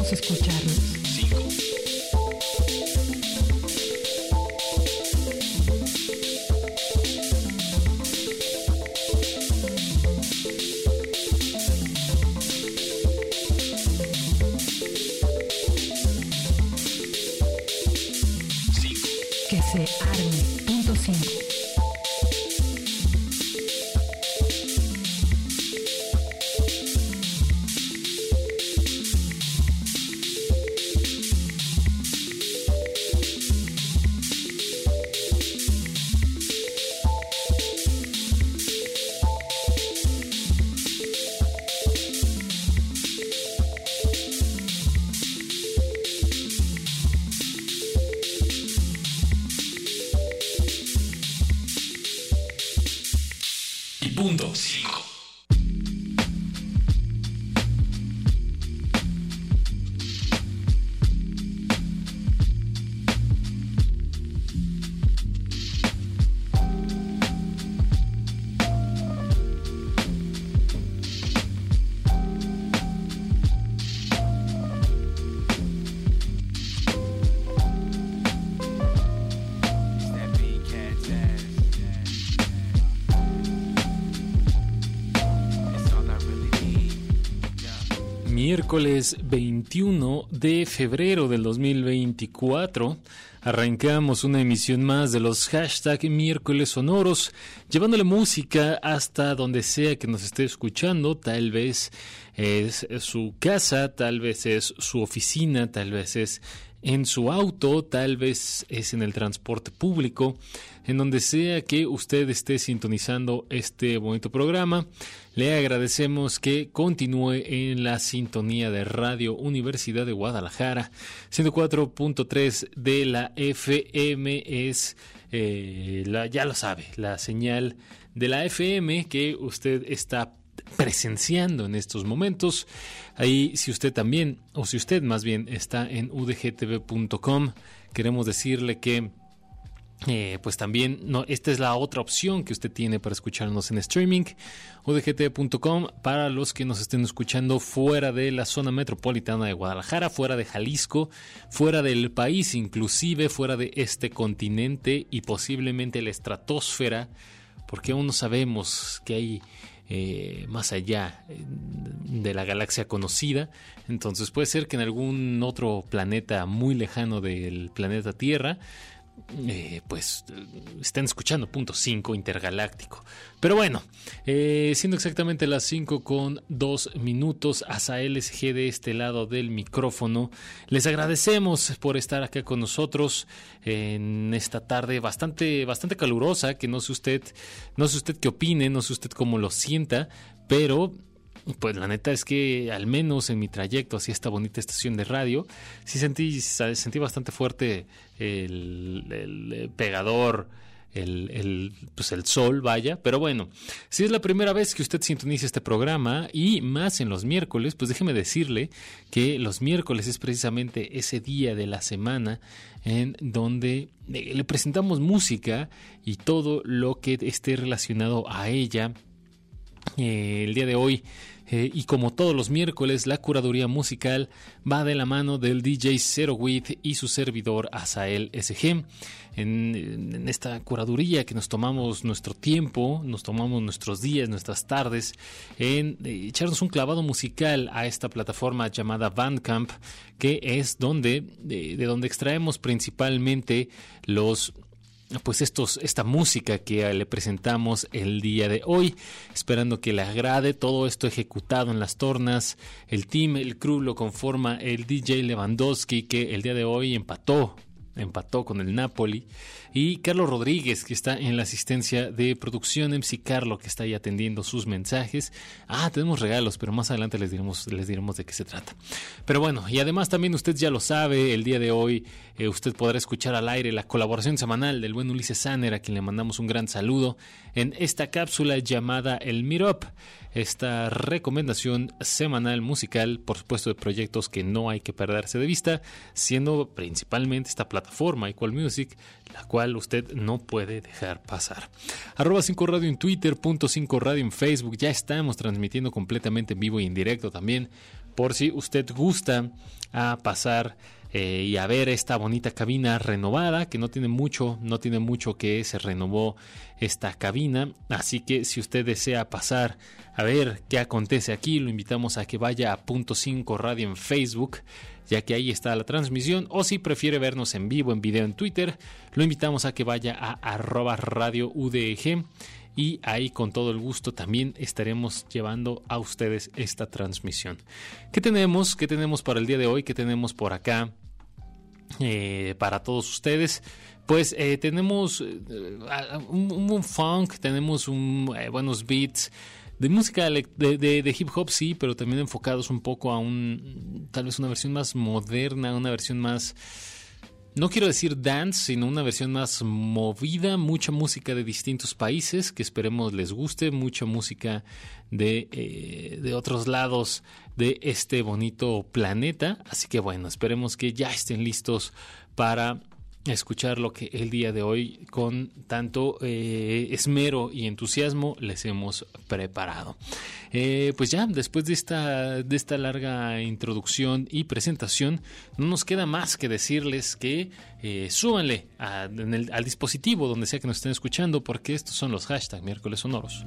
Queremos escucharnos. 5. Que se arme. Punto 5. Punto 5. Miércoles 21 de febrero del 2024 arrancamos una emisión más de los hashtag miércoles sonoros, llevándole música hasta donde sea que nos esté escuchando. Tal vez es su casa, tal vez es su oficina, tal vez es en su auto, tal vez es en el transporte público, en donde sea que usted esté sintonizando este bonito programa. Le agradecemos que continúe en la sintonía de Radio Universidad de Guadalajara. 104.3 de la FM es, ya lo sabe, la señal de la FM que usted está presenciando en estos momentos. Ahí, si usted también, o si usted más bien está en udgtv.com, queremos decirle que pues también esta es la otra opción que usted tiene para escucharnos en streaming, udgtv.com, para los que nos estén escuchando fuera de la zona metropolitana de Guadalajara, fuera de Jalisco, fuera del país, inclusive fuera de este continente y posiblemente la estratosfera, porque aún no sabemos que hay más allá de la galaxia conocida. Entonces puede ser que en algún otro planeta muy lejano del planeta Tierra pues estén escuchando Punto 5 intergaláctico. Pero bueno, siendo exactamente las 5:02, Azael SG de este lado del micrófono, les agradecemos por estar acá con nosotros en esta tarde bastante calurosa, que no sé usted qué opine, no sé usted cómo lo sienta, pero pues la neta es que al menos en mi trayecto hacia esta bonita estación de radio sí sentí bastante fuerte el pegador, pues el sol, vaya. Pero bueno, si es la primera vez que usted sintoniza este programa y más en los miércoles, pues déjeme decirle que los miércoles es precisamente ese día de la semana en donde le presentamos música y todo lo que esté relacionado a ella. El día de hoy, y como todos los miércoles, la curaduría musical va de la mano del DJ Zero With y su servidor Azael SG. En esta curaduría que nos tomamos nuestro tiempo, nos tomamos nuestros días, nuestras tardes en echarnos un clavado musical a esta plataforma llamada Bandcamp, que es de donde extraemos principalmente esta música que le presentamos el día de hoy, esperando que le agrade todo esto ejecutado en las tornas. El crew lo conforma el DJ Lewandowski, que el día de hoy empató con el Napoli, y Carlos Rodríguez, que está en la asistencia de producción, MC Carlo, que está ahí atendiendo sus mensajes. Tenemos regalos, pero más adelante les diremos de qué se trata. Pero bueno, y además también usted ya lo sabe, el día de hoy usted podrá escuchar al aire la colaboración semanal del buen Ulises Sanner, a quien le mandamos un gran saludo, en esta cápsula llamada El Meetup, esta recomendación semanal musical, por supuesto, de proyectos que no hay que perderse de vista, siendo principalmente esta plataforma Equal Music, la cual usted no puede dejar pasar. @5 Radio en Twitter, .5 Radio en Facebook. Ya estamos transmitiendo completamente en vivo y en directo también por si usted gusta a pasar y a ver esta bonita cabina renovada, que no tiene mucho que se renovó esta cabina, así que si usted desea pasar a ver qué acontece aquí, lo invitamos a que vaya a Punto 5 Radio en Facebook, ya que ahí está la transmisión, o si prefiere vernos en vivo en video en Twitter, lo invitamos a que vaya a @radioudg, y ahí con todo el gusto también estaremos llevando a ustedes esta transmisión. ¿Qué tenemos para el día de hoy? ¿Qué tenemos por acá para todos ustedes? Pues tenemos un funk, tenemos buenos beats de música de hip hop, sí, pero también enfocados un poco a tal vez una versión más moderna, una versión más, no quiero decir dance, sino una versión más movida, mucha música de distintos países que esperemos les guste, mucha música de otros lados de este bonito planeta. Así que bueno, esperemos que ya estén listos para escuchar lo que el día de hoy con tanto esmero y entusiasmo les hemos preparado. Pues ya, después de esta larga introducción y presentación, no nos queda más que decirles que súbanle al dispositivo donde sea que nos estén escuchando, porque estos son los hashtag miércoles sonoros.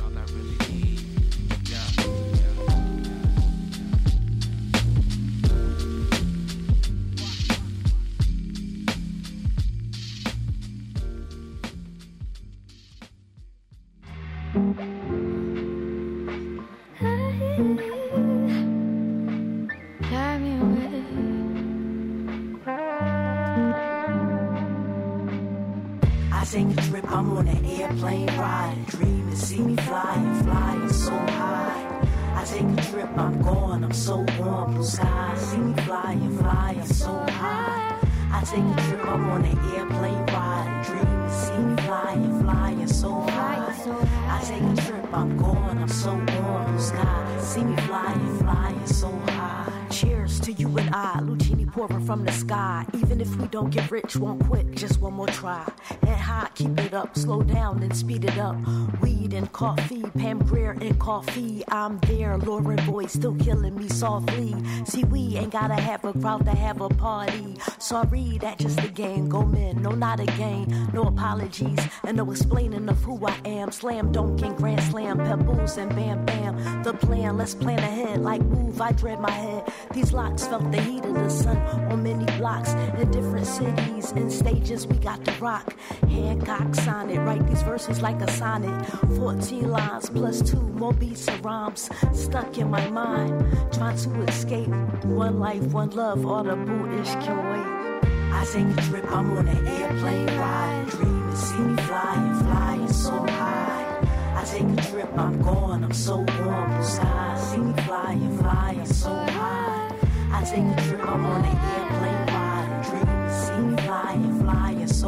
Take a trip, I'm on an airplane ride. Dream and see me flying so high. I take a trip, I'm gone, I'm so warm, blue skies. See me flying so high. I take a trip, I'm on an airplane ride. Dream and see me flying so high. I take a trip, I'm gone, I'm so warm, blue skies. See me flying so high. Cheers to you and I, Lucini pouring from the sky. Even if we don't get rich, won't quit, just one more try. Head high, keep it up, slow down and speed it up. Weed and coffee, Pam Grier and coffee. I'm there, Lauren Boyd still killing me softly. See, we ain't gotta have a crowd to have a party. Sorry, that's just a game, go men, no not a game. No apologies, and no explaining of who I am. Slam dunking, grand slam, pebbles and bam bam. The plan, let's plan ahead, like move, I dread my head. These locks felt the heat of the sun on many blocks in different cities and stages we got to rock. Hancock signed it, write these verses like a sonnet. 14 lines plus 2 more beats and rhymes stuck in my mind, trying to escape. One life, one love, all the bullish can wait. I take a trip, I'm on an airplane ride. Dream and see me flying so high. I take a trip, I'm gone, I'm so warm, blue skies. See me flying so high. I take a trip, I'm on an airplane ride. Dream and see me flying so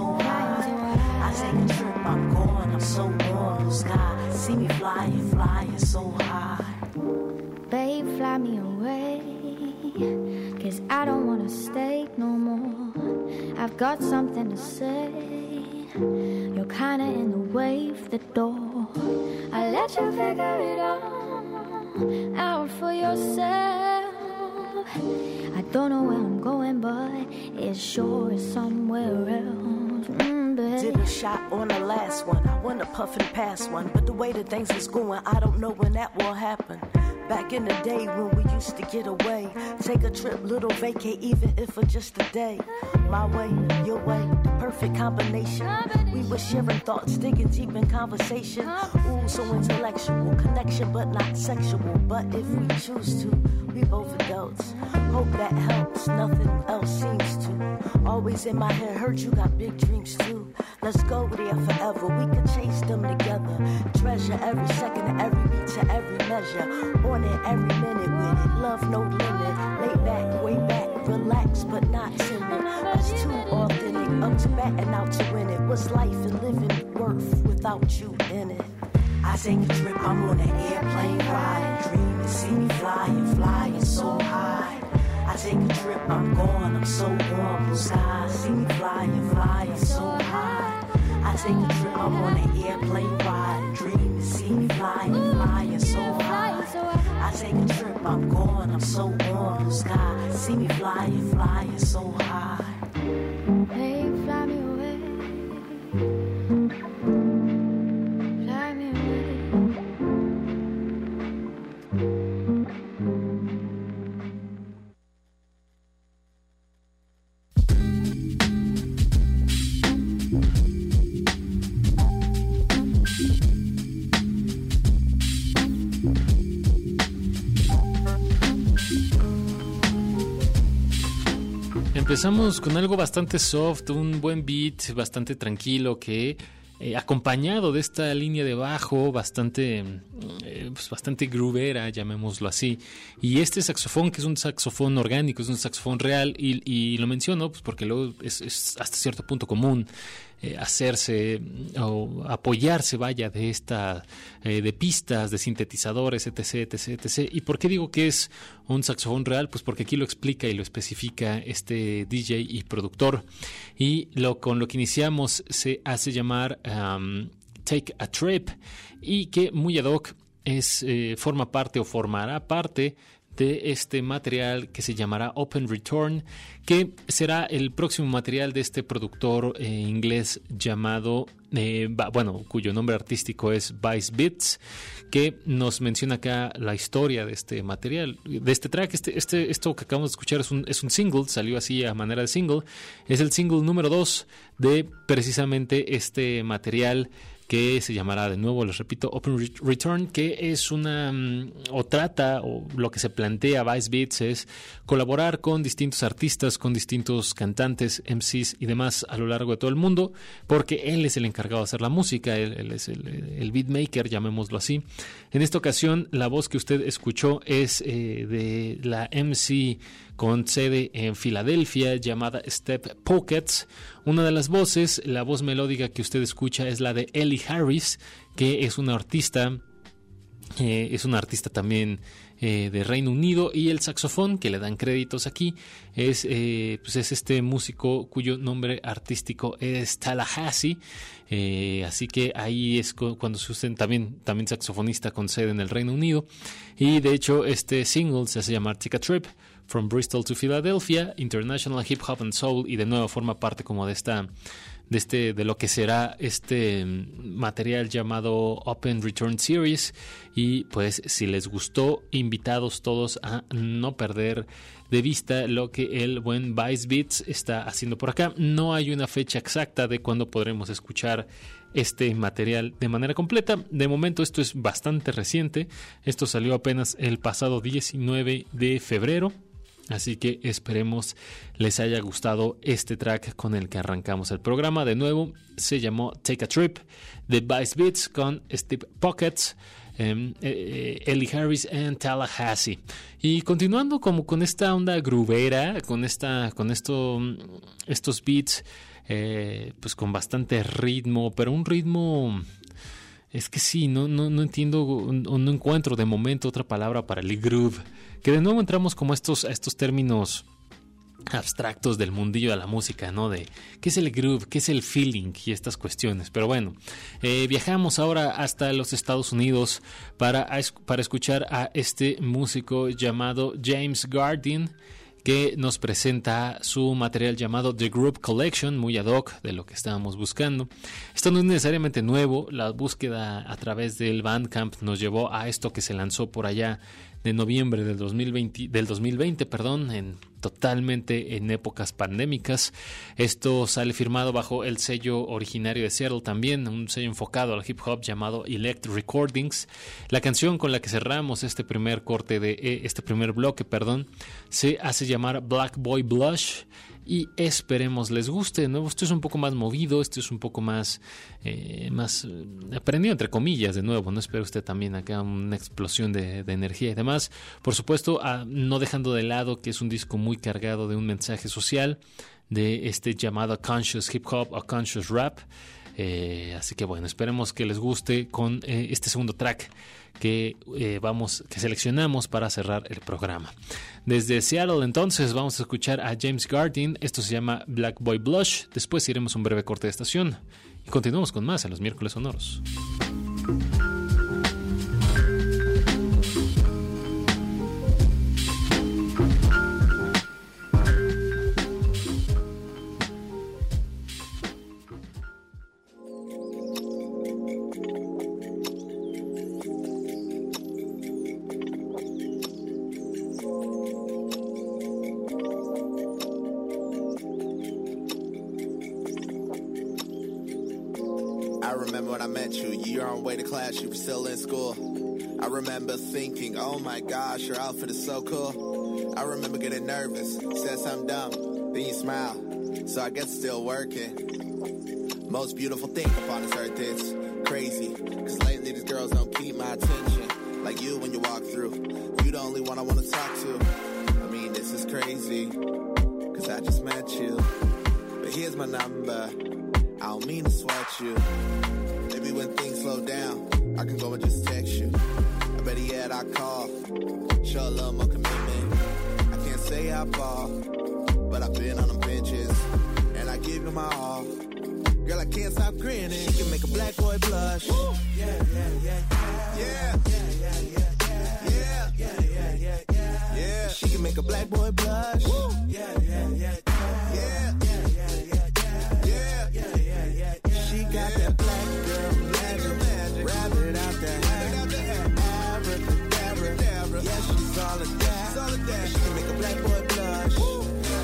high. I take a trip, I'm gone, I'm so warm, blue sky. See me flying so high. Babe, fly me away, 'cause I don't wanna stay no more. I've got something to say. You're kinda in the way of the door. I let you figure it out for yourself. I don't know where I'm going, but it sure is somewhere else. Did a shot on the last one, I went a puff and pass one. But the way that things is going, I don't know when that will happen. Back in the day when we used to get away, take a trip, little vacay, even if for just a day. My way, your way, the perfect combination. We were sharing thoughts, digging deep in conversation. Ooh, so intellectual, connection but not sexual. But if we choose to, we both adults. Hope that helps, nothing else seems to. Always in my head, heard you got big dreams too. Let's go there forever, we can chase them together. Treasure every second, every beat to every measure. On it every minute with it, love no limit. Lay back, way back, relax but not timid. Us too authentic, up to bat and out to win it. What's life and living worth without you in it? I take a trip, I'm on an airplane ride. Dream and see me flying so high. I take a trip, I'm gone, I'm so warm, blue skies. See me flying so high. I take a trip, I'm on an airplane ride. Dream and see me flying so high. I take a trip, I'm going, I'm so on blue sky. See me flying, flying so high. Hey, fly me away. Fly me away. Empezamos con algo bastante soft, un buen beat, bastante tranquilo que acompañado de esta línea de bajo bastante groovera, llamémoslo así, y este saxofón que es un saxofón orgánico, es un saxofón real y lo menciono pues porque luego es hasta cierto punto común hacerse o apoyarse, vaya, de esta de pistas, de sintetizadores, etc, etc, etc. ¿Y por qué digo que es un saxofón real? Pues porque aquí lo explica y lo especifica este DJ y productor, y con lo que iniciamos se hace llamar Take a Trip, y que muy ad hoc forma parte o formará parte de este material que se llamará Open Return, que será el próximo material de este productor inglés llamado, cuyo nombre artístico es Vice Beats, que nos menciona acá la historia de este material, de este track. Esto que acabamos de escuchar es un single, salió así a manera de single, es el single número 2 de precisamente este material, que se llamará, de nuevo les repito, Open Return, que es o lo que se plantea Vice Beats es colaborar con distintos artistas, con distintos cantantes, MCs y demás a lo largo de todo el mundo, porque él es el encargado de hacer la música, él es el beatmaker, llamémoslo así. En esta ocasión, la voz que usted escuchó es de la MC con sede en Filadelfia, llamada Step Pockets. Una de las voces, la voz melódica que usted escucha, es la de Ellie Harris, que es una artista también de Reino Unido, y el saxofón que le dan créditos aquí es este músico cuyo nombre artístico es Tallahassee. Así que ahí es cuando se usan también saxofonista con sede en el Reino Unido, y de hecho este single se hace llamar Take a Trip from Bristol to Philadelphia, International Hip Hop and Soul, y de nuevo forma parte como de lo que será este material llamado Open Return Series. Y pues si les gustó, invitados todos a no perder de vista lo que el buen Vice Beats está haciendo por acá. No hay una fecha exacta de cuándo podremos escuchar este material de manera completa. De momento esto es bastante reciente, esto salió apenas el pasado 19 de febrero. Así que esperemos les haya gustado este track con el que arrancamos el programa. De nuevo, se llamó Take a Trip de Vice Beats con Step Pockets, Ellie Harris y Tallahassee. Y continuando como con esta onda groovera, con estos beats, pues con bastante ritmo, pero un ritmo... Es que sí, no entiendo o no encuentro de momento otra palabra para el groove, que de nuevo entramos como a estos términos abstractos del mundillo de la música, ¿no? De qué es el groove, qué es el feeling y estas cuestiones. Pero bueno, viajamos ahora hasta los Estados Unidos para escuchar a este músico llamado James Gardin, que nos presenta su material llamado The Group Collection, muy ad hoc de lo que estábamos buscando. Esto no es necesariamente nuevo, la búsqueda a través del Bandcamp nos llevó a esto que se lanzó por allá de noviembre del 2020, totalmente en épocas pandémicas. Esto sale firmado bajo el sello originario de Seattle también, un sello enfocado al hip hop llamado Elect Recordings. La canción con la que cerramos este primer bloque, se hace llamar Black Boy Blush, y esperemos les guste, ¿no? Esto es un poco más movido, esto es un poco más aprendido entre comillas, de nuevo, no espero usted también acá una explosión de energía y demás. Por supuesto, no dejando de lado que es un disco muy cargado de un mensaje social, de este llamado Conscious Hip Hop o Conscious Rap. Así que bueno, esperemos que les guste con este segundo track que seleccionamos para cerrar el programa. Desde Seattle entonces vamos a escuchar a James Gardin. Esto se llama Black Boy Blush. Después iremos a un breve corte de estación y continuamos con más en los miércoles sonoros. remember when I met you. You were on way to class, you were still in school. I remember thinking, oh my gosh, your outfit is so cool. I remember getting nervous, said something dumb, then you smile. So I guess still working. Most beautiful thing upon this earth is crazy. Cause lately these girls don't keep my attention. Like you when you walk through. You the only one I wanna talk to. I mean, this is crazy. Cause I just met you. But here's my number. I don't mean to sweat you. Maybe when things slow down, I can go and just text you. I better yet I call. Show a little more commitment. I can't say I fall, but I've been on them benches. And I give you my all. Girl, I can't stop grinning. She can make a black boy blush. Woo. Yeah, yeah, yeah, yeah. Yeah, yeah, yeah, yeah. Yeah, yeah, yeah, yeah, yeah. Yeah, she can make a black boy blush. Woo. Yeah, yeah, yeah, yeah. Yeah, yeah, yeah, yeah, yeah. Yeah, yeah, yeah, yeah. She got that black girl magic. Rabbit out there. Abracadabra. Yeah, she's all of that. She can make a black boy blush. Woo.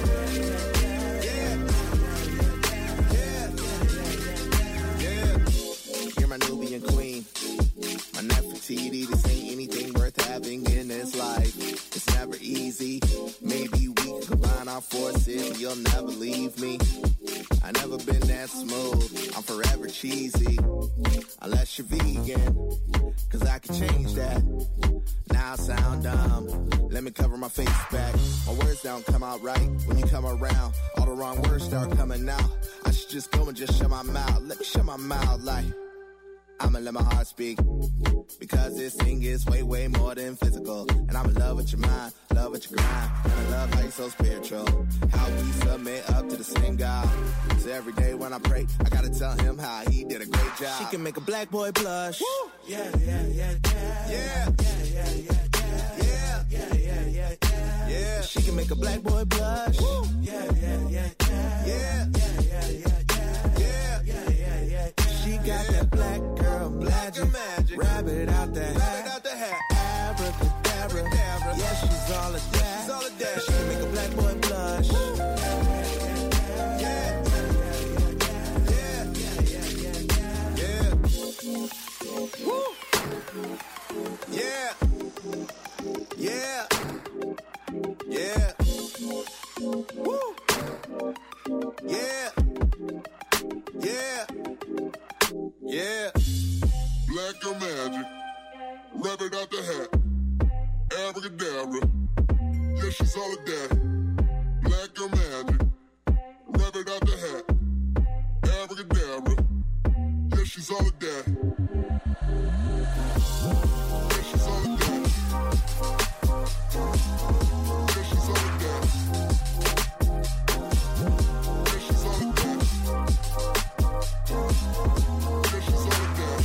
My Nubian queen, my Nefertiti. This ain't anything worth having in this life. It's never easy. Maybe we can combine our forces and you'll never leave me. I never been that smooth. I'm forever cheesy. Unless you're vegan, cause I can change that. Now I sound dumb. Let me cover my face back. My words don't come out right when you come around. All the wrong words start coming out. I should just go and just shut my mouth. Let me shut my mouth like I'ma let my heart speak. Because this thing is way, way more than physical. And I'm in love with your mind, love with your grind. And I love how you're so spiritual. How we submit up to the same God. So every day when I pray, I gotta tell him how he did a great job. She can make a black boy blush. Woo! Yeah, yeah, yeah, yeah. Yeah, yeah, yeah, yeah. Yeah, yeah, yeah, yeah, yeah. Yeah, she can make a black boy blush. Woo! Yeah, yeah, yeah, yeah. Yeah, yeah, yeah, yeah. Yeah, yeah, yeah, yeah. She got that black girl magic. Rabbit out the hat. Abracadabra. Yeah, she's all of that. She can make a black boy blush. Yeah, woo. Yeah, yeah, yeah. Woo. Yeah, yeah, yeah. Black girl magic, rabbit out the hat, abracadabra, yeah she's all of that. Black girl magic, rabbit out the hat, abracadabra, yeah she's all of that. Yeah she's all of that. Yeah she's all of that. Yeah she's all of that. Yeah she's all of that.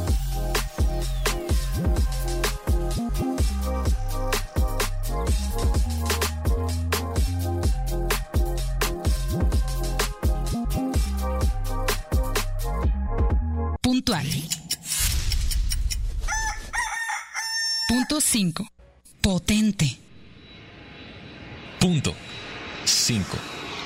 Puntual. Punto 5. Potente. Punto 5.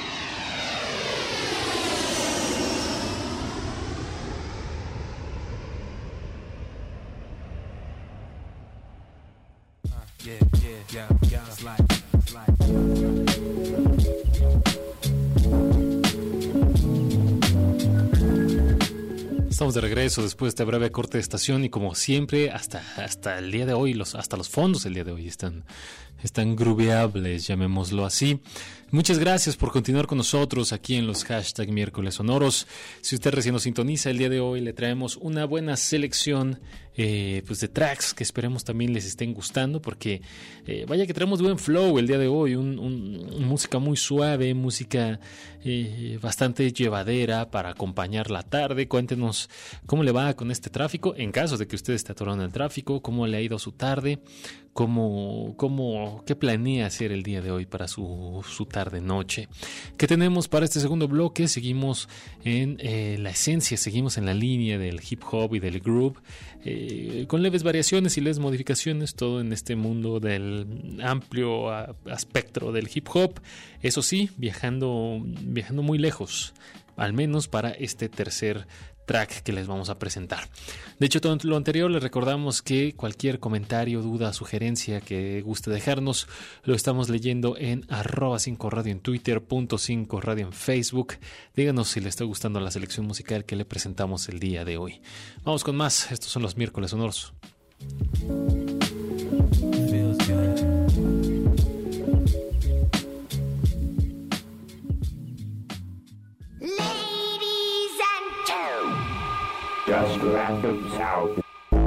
Estamos de regreso después de este breve corte de estación y como siempre hasta el día de hoy, hasta los fondos del día de hoy están grooveables, llamémoslo así. Muchas gracias por continuar con nosotros aquí en los hashtag miércoles sonoros. Si usted recién nos sintoniza, el día de hoy le traemos una buena selección pues de tracks que esperemos también les estén gustando, porque vaya que traemos buen flow el día de hoy, música muy suave, música bastante llevadera para acompañar la tarde. Cuéntenos cómo le va con este tráfico, en caso de que usted esté atorado en el tráfico, cómo le ha ido su tarde, qué planea hacer el día de hoy para su tarde-noche. ¿Qué tenemos para este segundo bloque? Seguimos en la esencia, seguimos en la línea del hip hop y del groove, con leves variaciones y leves modificaciones, todo en este mundo del amplio espectro del hip hop. Eso sí, viajando muy lejos, al menos para este tercer track que les vamos a presentar. De hecho, todo lo anterior, les recordamos que cualquier comentario, duda, sugerencia que guste dejarnos, lo estamos leyendo en @5radio en Twitter, .5radio en Facebook. Díganos si le está gustando la selección musical que le presentamos el día de hoy. Vamos con más. Estos son los miércoles sonoros. Just random sound.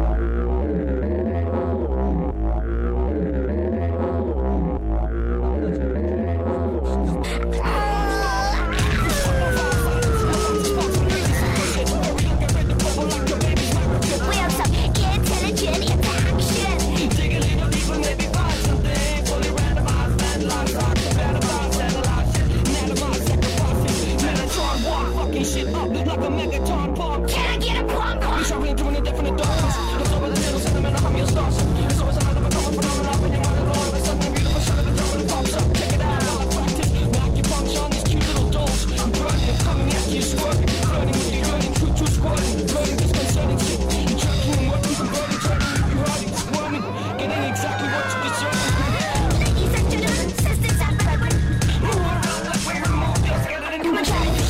Shit up like a megaton pump. Can I get a pump? You shall into an indefinite darkness. It's over the little sentimental hum your stars. It's always another becoming phenomenon when your mind is all of a sudden a beautiful shot of a drum and it pops up. Check it out, while I practice. Knock your punch on these cute little dolls. I'm burning, I'm coming at you, squirting. Flirting with you, yearning, true squirting. Flirting disconcerting shit. You're jerking and working, converting, turning. You're hurting, squirming. Getting exactly what you deserve. Ladies and gentlemen, sisters and brethren. Move around like we're remote. Just get it into a jellyfish.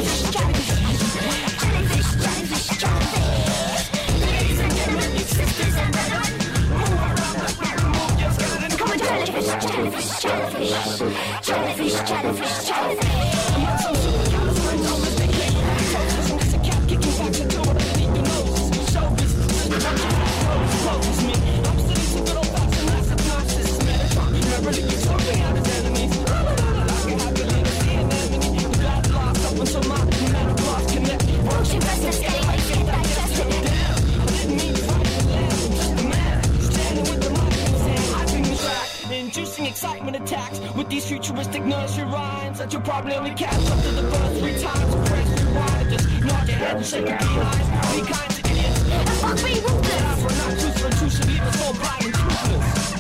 Inducing excitement attacks with these futuristic nursery rhymes that you'll probably only catch up to the first 3 times. So press rewind and just nod your head and shake your behind. Be kind to idiots. And fuck me ruthless. And for not truth for intrusive, leave us all blind and toothless.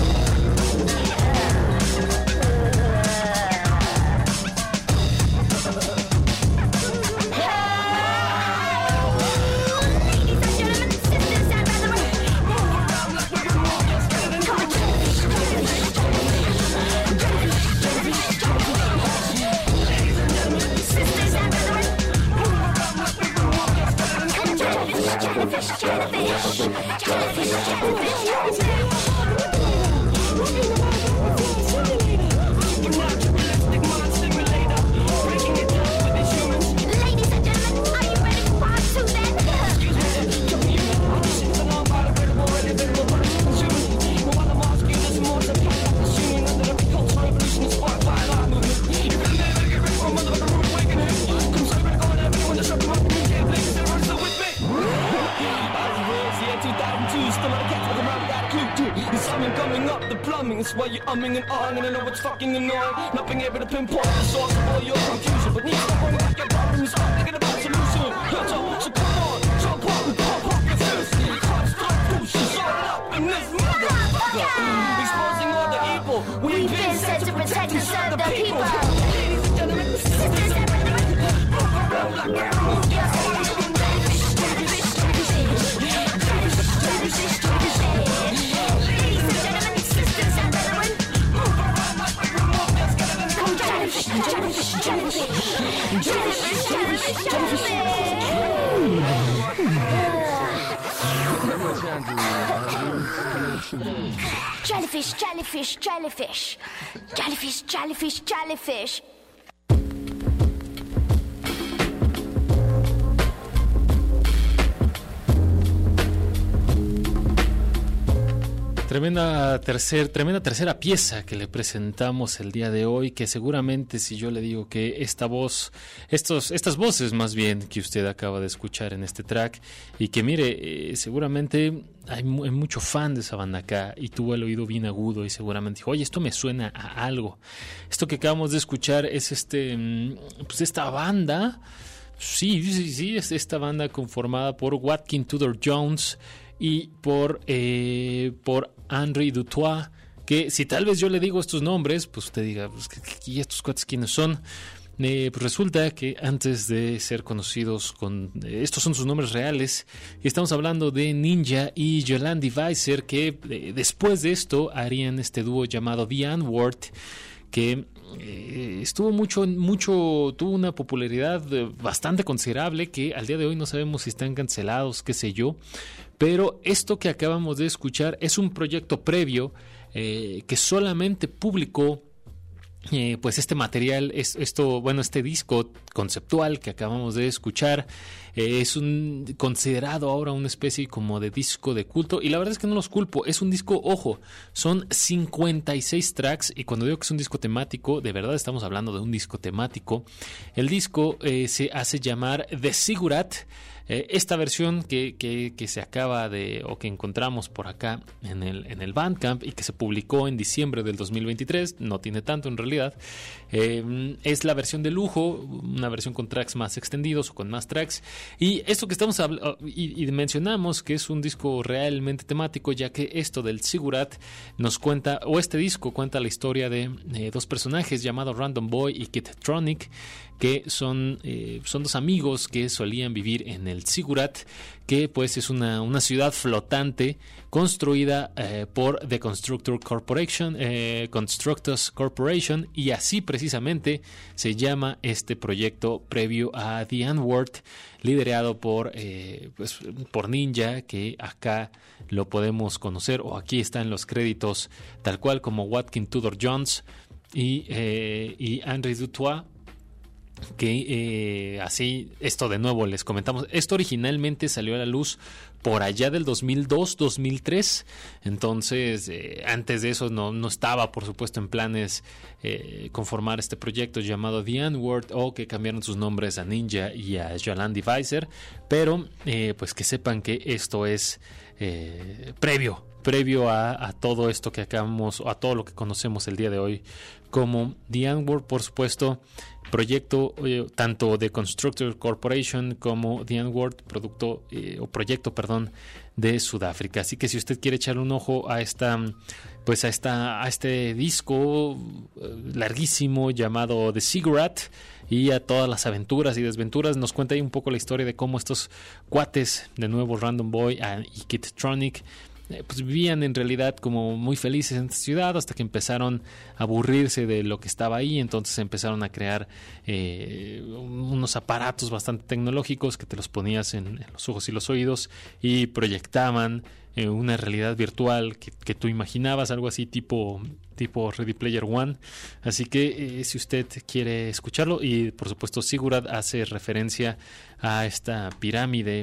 While you're umming and ahhing and I know it's fucking annoying. Not being able to pinpoint the source of all your confusion, but need to bring back your problems. Start thinking about solution. So come on, jump up and pop up your fist. Can't stop pushing, shut up in this motherfucker. Exposing all the evil. We've been sent to protect and serve the people. Ladies and gentlemen, sisters and brethren, move around like we're moved. Yes, jellyfish, jellyfish, jellyfish, jellyfish, jellyfish, jellyfish. Tremenda tercera pieza que le presentamos el día de hoy, que seguramente si yo le digo que estas voces más bien que usted acaba de escuchar en este track, y que mire, seguramente hay mucho fan de esa banda acá y tuvo el oído bien agudo y seguramente dijo, oye, esto me suena a algo. Esto que acabamos de escuchar es pues esta banda, sí, es esta banda conformada por Watkin Tudor Jones y por Henri Dutoit, que si tal vez yo le digo estos nombres, pues usted diga, pues, ¿y estos cuates quiénes son? Pues resulta que antes de ser conocidos estos son sus nombres reales, y estamos hablando de Ninja y Yolandi Weiser, que después de esto harían este dúo llamado The N-Word, que tuvo una popularidad bastante considerable, que al día de hoy no sabemos si están cancelados, qué sé yo, pero esto que acabamos de escuchar es un proyecto previo que solamente publicó pues este material, este disco conceptual que acabamos de escuchar. Es considerado ahora una especie como de disco de culto, y la verdad es que no los culpo. Es un disco, ojo, son 56 tracks, y cuando digo que es un disco temático, de verdad estamos hablando de un disco temático. El disco se hace llamar The Ziggurat. Esta versión que se acaba o que encontramos por acá en el Bandcamp y que se publicó en diciembre del 2023, no tiene tanto en realidad, es la versión de lujo, una versión con tracks más extendidos o con más tracks. Y esto que estamos hablando, y mencionamos que es un disco realmente temático, ya que esto del Ziggurat nos cuenta, o este disco cuenta la historia de dos personajes llamados Random Boy y Kid Tronic, que son dos amigos que solían vivir en el Ziggurat, que pues es una ciudad flotante construida por The Constructors Corporation, y así precisamente se llama este proyecto previo a The N-Word, liderado por Ninja, que acá lo podemos conocer, o aquí está en los créditos tal cual, como Watkin Tudor Jones y Henry Dutoit. Que así, esto de nuevo les comentamos, esto originalmente salió a la luz por allá del 2002-2003, entonces antes de eso no estaba, por supuesto, en planes conformar este proyecto llamado The N-Word, o que cambiaron sus nombres a Ninja y a Yolandi Weiser, pero pues que sepan que esto es previo a todo esto que acabamos, o a todo lo que conocemos el día de hoy como The N-Word. Por supuesto, proyecto tanto de Constructors Corporation como The N-Word, proyecto de Sudáfrica. Así que si usted quiere echarle un ojo a este disco larguísimo llamado The Ziggurat, y a todas las aventuras y desventuras, nos cuenta ahí un poco la historia de cómo estos cuates, de nuevo Random Boy y Kid Tronic, pues vivían en realidad como muy felices en esta ciudad, hasta que empezaron a aburrirse de lo que estaba ahí. Entonces empezaron a crear unos aparatos bastante tecnológicos que te los ponías en los ojos y los oídos, y proyectaban una realidad virtual que tú imaginabas, algo así tipo Ready Player One. Así que si usted quiere escucharlo, y por supuesto Ziggurat hace referencia a esta pirámide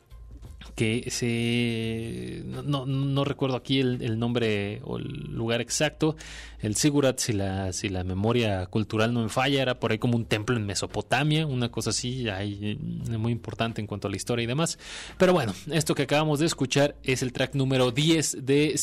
que no recuerdo aquí el nombre o el lugar exacto. El Ziggurat, si la memoria cultural no me falla, era por ahí como un templo en Mesopotamia, una cosa así, ahí, muy importante en cuanto a la historia y demás. Pero bueno, esto que acabamos de escuchar es el track número 10 de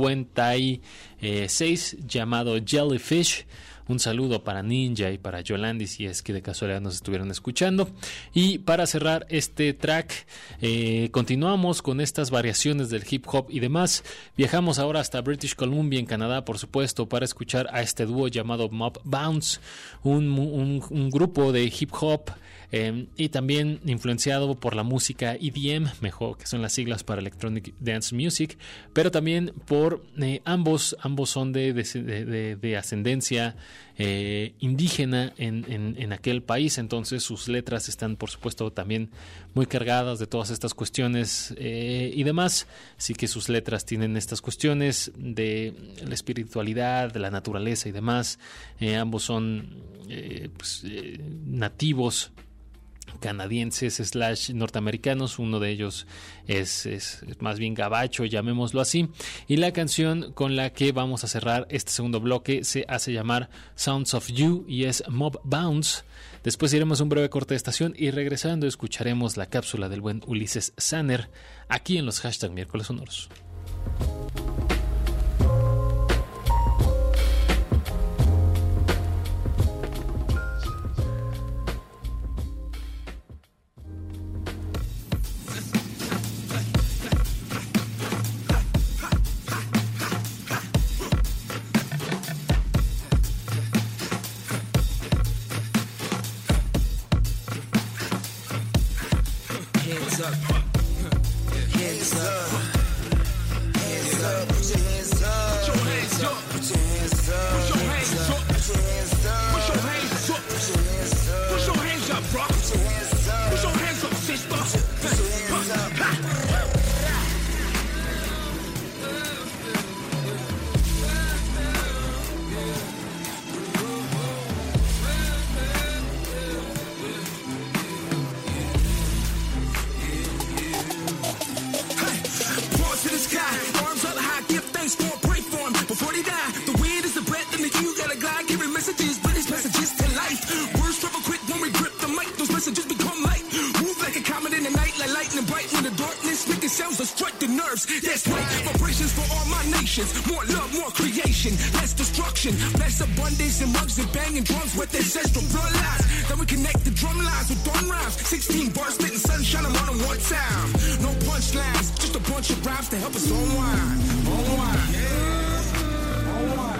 56, llamado Jellyfish. Un saludo para Ninja y para Yolandi, si es que de casualidad nos estuvieron escuchando. Y para cerrar este track, continuamos con estas variaciones del hip hop y demás. Viajamos ahora hasta British Columbia, en Canadá, por supuesto, para escuchar a este dúo llamado Mob Bounce, un grupo de hip hop y también influenciado por la música EDM, mejor, que son las siglas para Electronic Dance Music, pero también por ambos son de ascendencia indígena en aquel país. Entonces sus letras están, por supuesto, también muy cargadas de todas estas cuestiones y demás. Así que sus letras tienen estas cuestiones de la espiritualidad, de la naturaleza y demás. Ambos son nativos canadienses / norteamericanos. Uno de ellos es más bien gabacho, llamémoslo así, y la canción con la que vamos a cerrar este segundo bloque se hace llamar Sounds of You y es Mob Bounce. Después iremos a un breve corte de estación y regresando escucharemos la cápsula del buen Ulises Sanner aquí en los hashtag Miércoles Sonoros. hands up. Hands up. Hands up. Put your hands up. Put your hands up. Put your hands up. Put your hands up. Put your hands up. Put your hands up. Put your hands up. Put your hands up, bro. Put your hands up. Put your hands up, sister. Put your hands up. Sounds that strike the nerves. That's right. Vibrations for all my nations. More love, more creation, less destruction, less abundance and mugs and banging drums with ancestral bloodlines. Then we connect the drum lines with drum rhymes. 16 bars spitting sunshine. I'm on them one time. No punchlines, just a bunch of rhymes to help us unwind. Unwind. Unwind.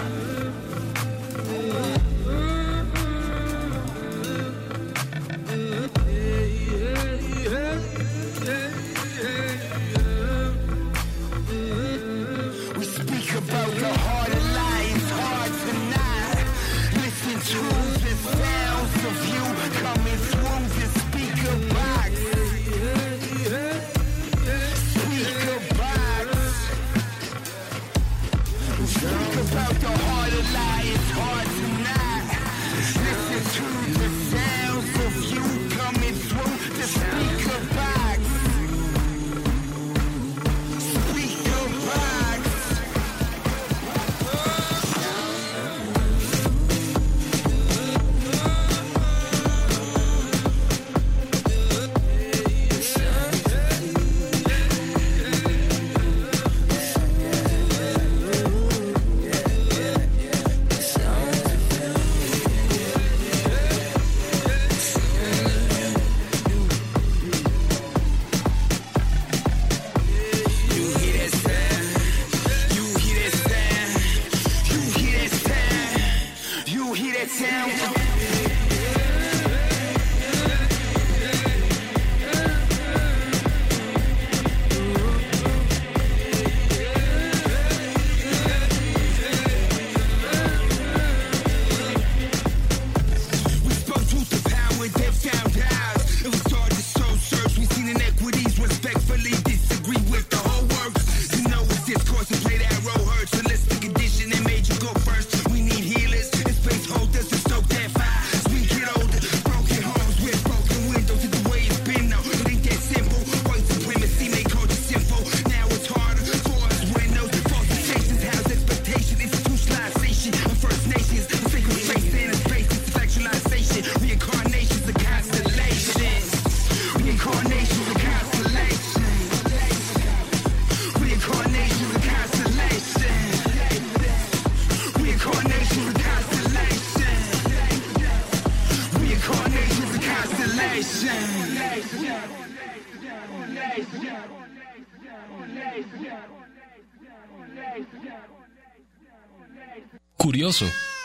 Curioso.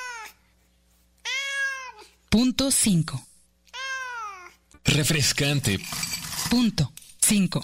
Punto 5. Refrescante. Punto 5.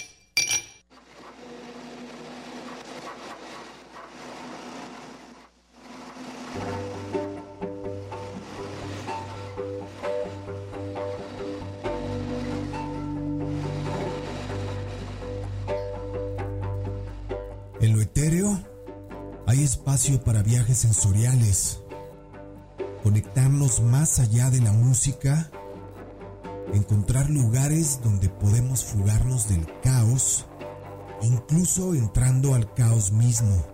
En lo etéreo hay espacio para viajes sensoriales, conectarnos más allá de la música, encontrar lugares donde podemos fugarnos del caos, incluso entrando al caos mismo.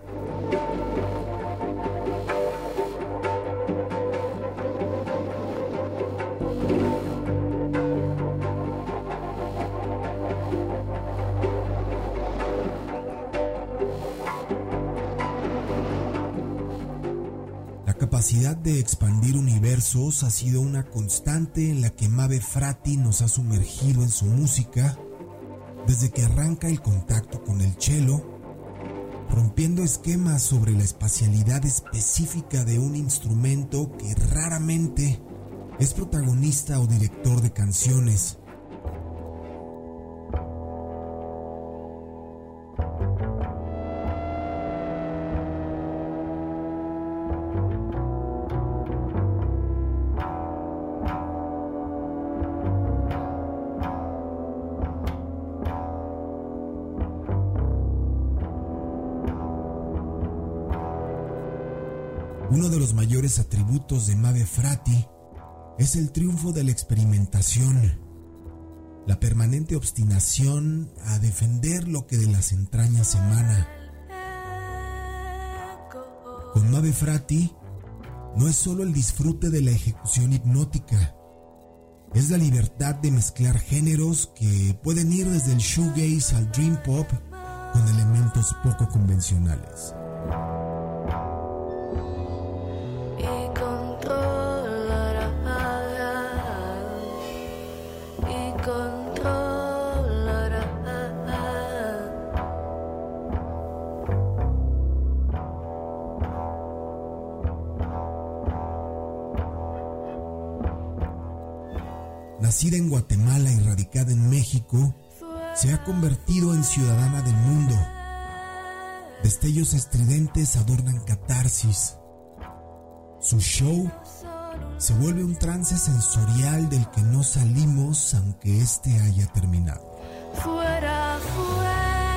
La capacidad de expandir universos ha sido una constante en la que Mabe Frati nos ha sumergido en su música desde que arranca el contacto con el cello, rompiendo esquemas sobre la espacialidad específica de un instrumento que raramente es protagonista o director de canciones. Uno de los mayores atributos de Mabe Frati es el triunfo de la experimentación, la permanente obstinación a defender lo que de las entrañas emana. Con Mabe Frati no es solo el disfrute de la ejecución hipnótica, es la libertad de mezclar géneros que pueden ir desde el shoegaze al dream pop con elementos poco convencionales. Nacida en Guatemala y radicada en México, se ha convertido en ciudadana del mundo. Destellos estridentes adornan Catarsis. Su show se vuelve un trance sensorial del que no salimos aunque este haya terminado. Fuera, fuera.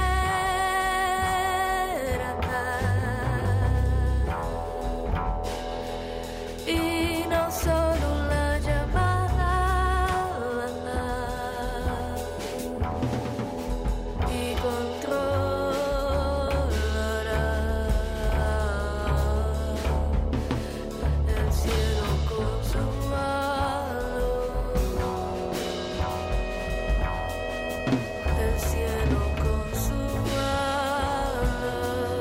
Y no solo la llamada. Y controlará el cielo con su mano. El cielo con su mano.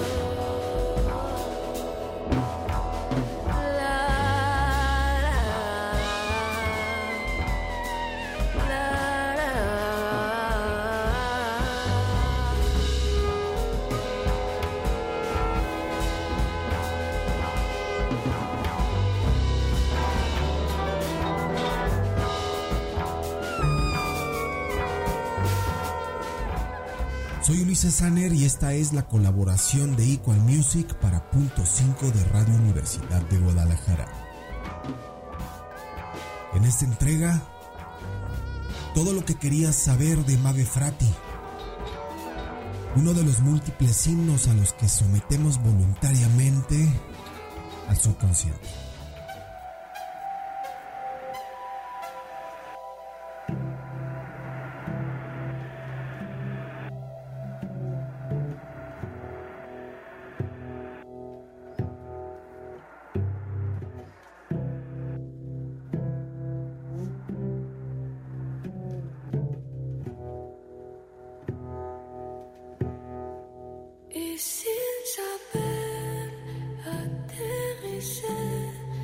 Soy Ulises Sanner y esta es la colaboración de Equal Music para Punto 5 de Radio Universidad de Guadalajara. En esta entrega, todo lo que querías saber de Mabe Frati, uno de los múltiples himnos a los que sometemos voluntariamente al subconsciente. Y sin saber aterricé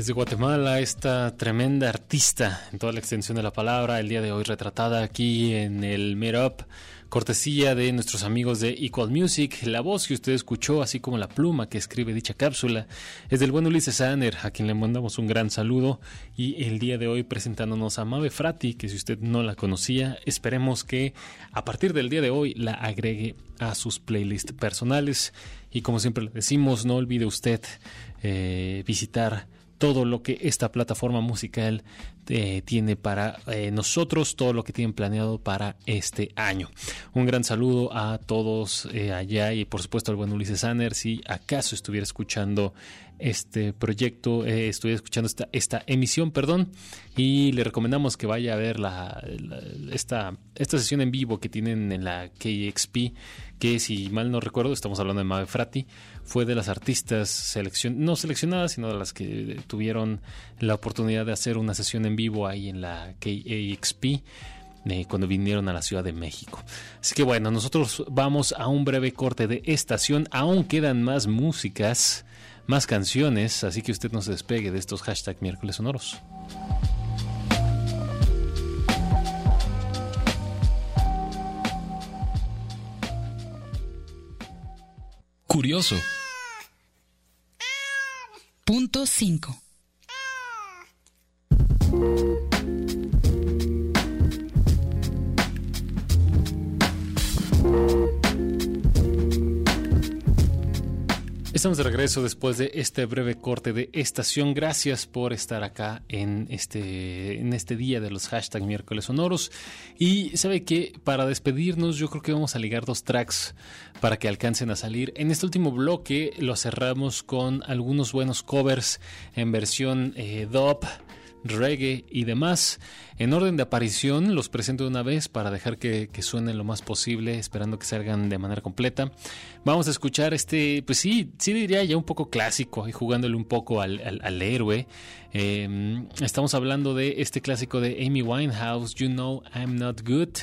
Desde Guatemala, esta tremenda artista en toda la extensión de la palabra, el día de hoy retratada aquí en el Meetup, cortesía de nuestros amigos de Equal Music. La voz que usted escuchó, así como la pluma que escribe dicha cápsula, es del buen Ulises Anner, a quien le mandamos un gran saludo. Y el día de hoy presentándonos a Mabe Frati, que si usted no la conocía, esperemos que a partir del día de hoy la agregue a sus playlists personales. Y como siempre le decimos, no olvide usted visitar todo lo que esta plataforma musical tiene para nosotros, todo lo que tienen planeado para este año. Un gran saludo a todos allá y por supuesto al buen Ulises Anner, si acaso estuviera escuchando este proyecto, estuviera escuchando esta emisión, perdón, y le recomendamos que vaya a ver esta sesión en vivo que tienen en la KXP, que si mal no recuerdo, estamos hablando de Mabe Frati, fue de las artistas no seleccionadas, sino de las que tuvieron la oportunidad de hacer una sesión en vivo ahí en la KXP cuando vinieron a la Ciudad de México. Así que bueno, nosotros vamos a un breve corte de estación. Aún quedan más músicas, más canciones, así que usted no se despegue de estos hashtag miércoles sonoros. Curioso. Punto 5. Estamos de regreso después de este breve corte de estación. Gracias por estar acá en este día de los hashtag miércoles sonoros. Y sabe que para despedirnos yo creo que vamos a ligar 2 tracks para que alcancen a salir. En este último bloque lo cerramos con algunos buenos covers en versión dub, reggae y demás. En orden de aparición los presento de una vez para dejar que suenen lo más posible, esperando que salgan de manera completa. Vamos a escuchar pues sí diría ya un poco clásico y jugándole un poco al héroe. Estamos hablando de este clásico de Amy Winehouse, You Know I'm Not Good,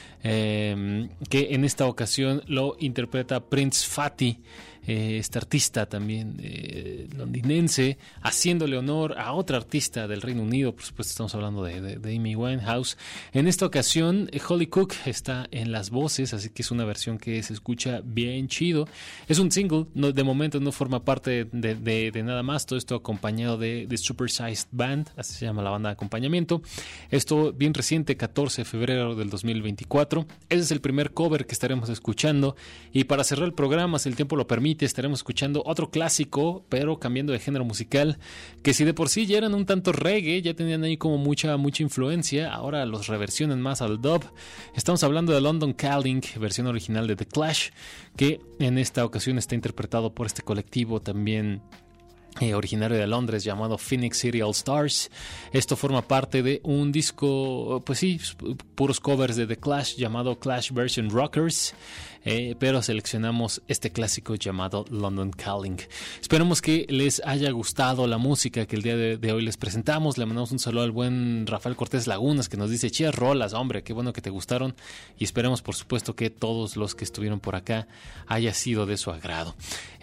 que en esta ocasión lo interpreta Prince Fatty, este artista también londinense, haciéndole honor a otra artista del Reino Unido. Por supuesto estamos hablando de Amy Winehouse. En esta ocasión Holly Cook está en las voces, así que es una versión que se escucha bien chido. Es un single, de momento no forma parte de nada más. Todo esto acompañado de Supersized Band, así se llama la banda de acompañamiento. Esto bien reciente, 14 de febrero del 2024. Ese es el primer cover que estaremos escuchando. Y para cerrar el programa, si el tiempo lo permite, estaremos escuchando otro clásico, pero cambiando de género musical, que si de por sí ya eran un tanto reggae, ya tenían ahí como mucha influencia, ahora los reversionan más al dub. Estamos hablando de London Calling, versión original de The Clash, que en esta ocasión está interpretado por este colectivo también originario de Londres llamado Phoenix City All Stars. Esto forma parte de un disco, pues sí, puros covers de The Clash llamado Clash Version Rockers, pero seleccionamos este clásico llamado London Calling. Esperemos que les haya gustado la música que el día de hoy les presentamos. Le mandamos un saludo al buen Rafael Cortés Lagunas, que nos dice: chidas rolas, hombre, qué bueno que te gustaron, y esperemos por supuesto que todos los que estuvieron por acá haya sido de su agrado.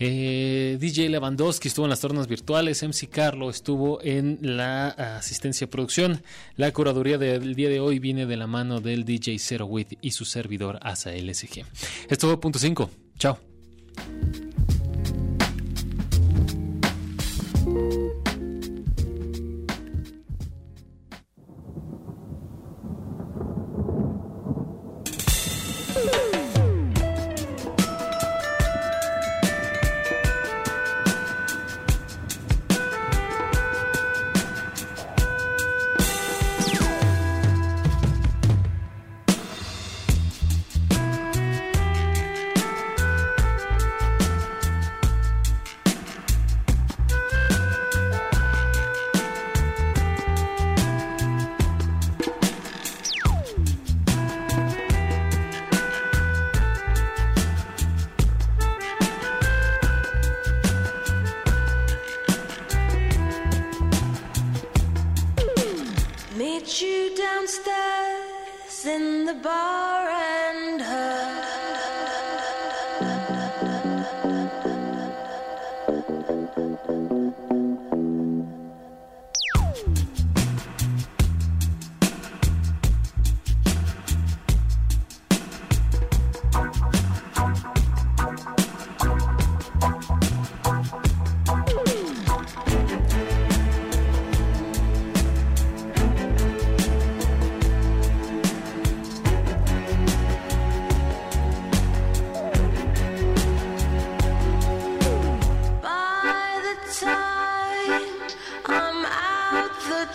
DJ Lewandowski estuvo en las tornas virtuales, MC Carlo estuvo en la asistencia de producción. La curaduría del día de hoy viene de la mano del DJ Zero With y su servidor Asa LSG. Esto fue Punto 5. Chao. Meet you downstairs in the bar and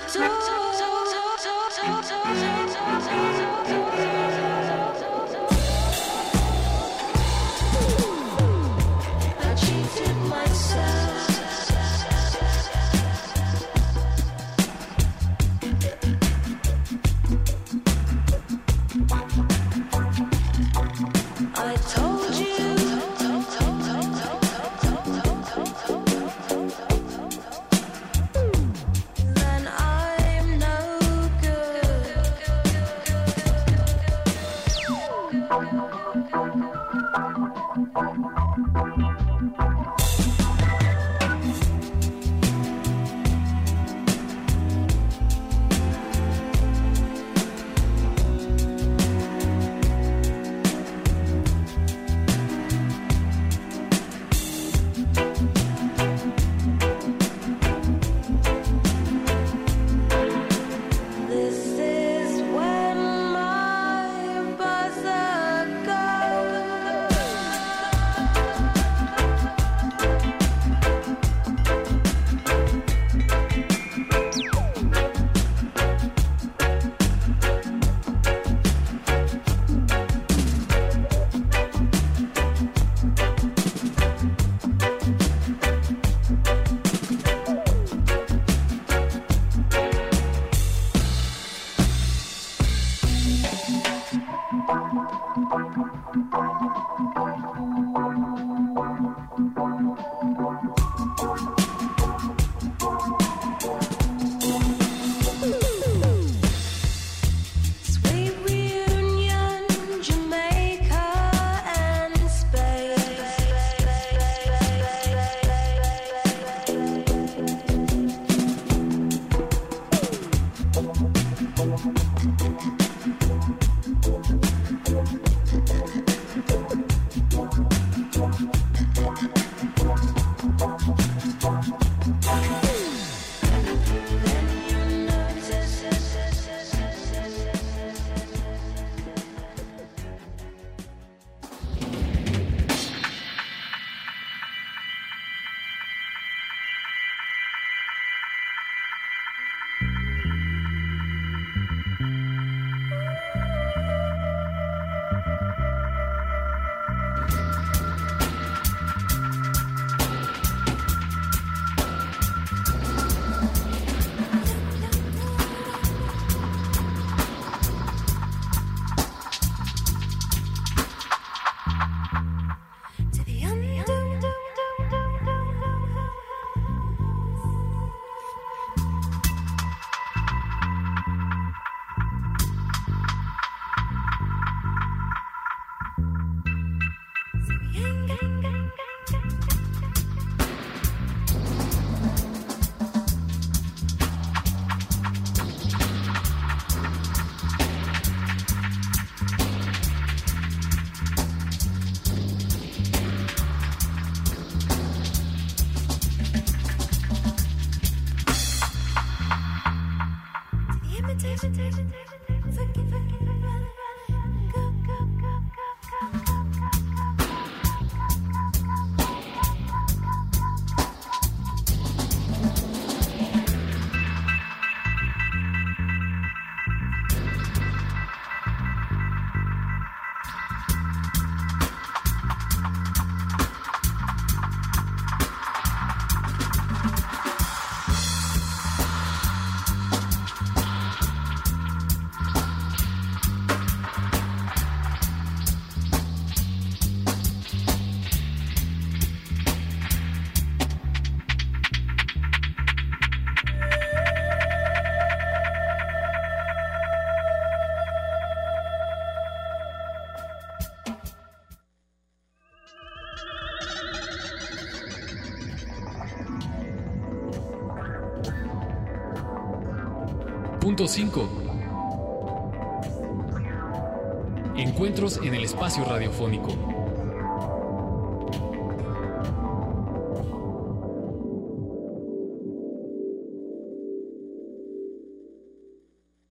Punto 5. Encuentros en el espacio radiofónico.